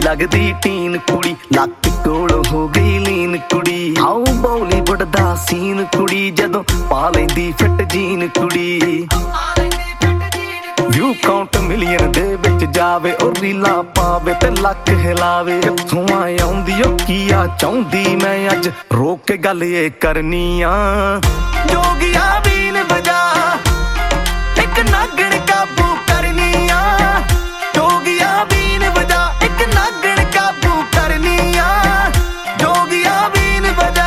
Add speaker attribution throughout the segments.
Speaker 1: लगदी टीन कुड़ी लक कोल हो गई लीन कुड़ी आओ बॉलीवुड दा सीन कुड़ी जदों पा लैंदी फिट जीन कुड़ी व्यू काउंट मिलियन दे विच जावे और रीला पावे ते लक हिलावे कित्थों आउंदी ओ की आ चाहुंदी मैं अज रोक के गल ये करनी आ जोगिया बीन बजा एक नागण काबू करनी आ जोगिया बीन बजा एक नागण काबू करनी आ जोगिया बीन बजा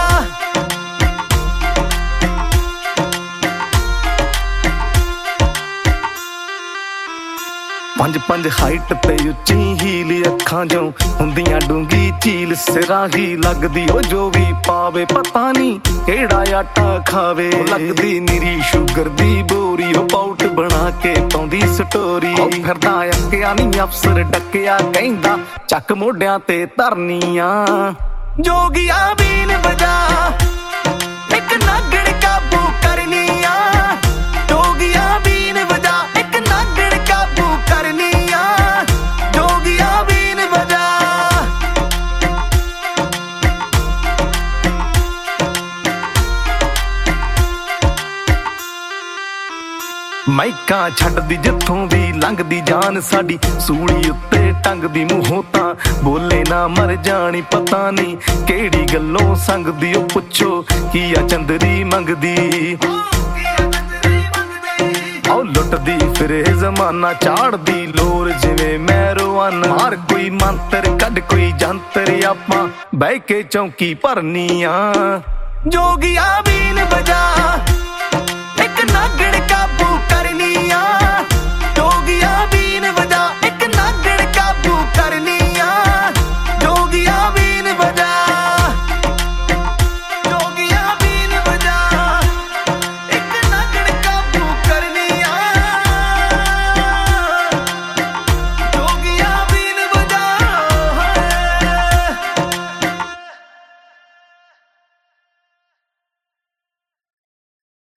Speaker 1: पंज पंज हाइट ते उच्ची हील अखां जो हुंदियां डूंगी झील सिरा ही लगदी ओ जो भी पावे पता नहीं केड़ा आटा खावे लगदी निरी शुगर दी बोरी ओ पाउट बना के पाउंदी स्टोरी ओ फिरदा अक्किया नहीं अफसर डकिया कहंदा चक मोढियां ते धरनियां जोगिया बीन बजा एक नागण काबू करनियां जोगिया बीन बजा एक नागण काबू करनियां जोगिया बीन बजा माइकां छड्डदी जित्थों भी लंघदी जान साडी सूली उत्ते टंगदी मूंहों तां बोले ना मर जानी पता नहीं केड़ी गल्लों संगदी ओ पुछो की आ चंदरी मंगदी आओ लुटदी फिरे जमाना झाड़दी लोर जिवें मैरोआन मार कोई मंत्र कढ कोई जंतर आपां बह के चौंकी भरनी आ जोगिया बीन बजा